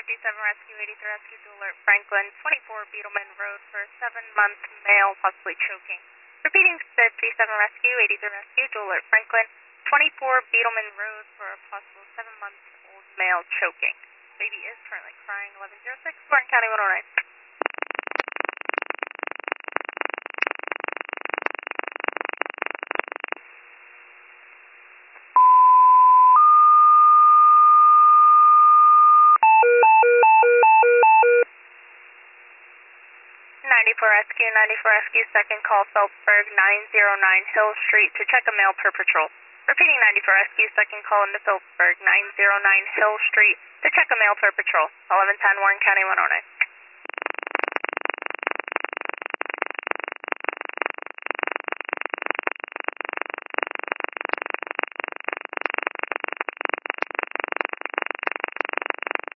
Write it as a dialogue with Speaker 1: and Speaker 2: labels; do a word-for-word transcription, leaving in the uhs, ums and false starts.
Speaker 1: fifty-seven Rescue, eighty-three Rescue to alert Franklin, twenty-four Beetleman Road for a seven-month male possibly choking. Repeating, fifty-seven Rescue, eighty-three Rescue to alert Franklin, twenty-four Beetleman Road for a possible seven-month-old male choking. Baby is currently crying, eleven oh six, Thornton County one oh nine. ninety-four Rescue, ninety-four Rescue, second call, Phelpsburg, nine oh nine Hill Street to check a male per patrol. Repeating, ninety-four Rescue, second call into Phelpsburg, nine oh nine Hill Street to check a male per patrol. eleven ten, Warren County one oh nine.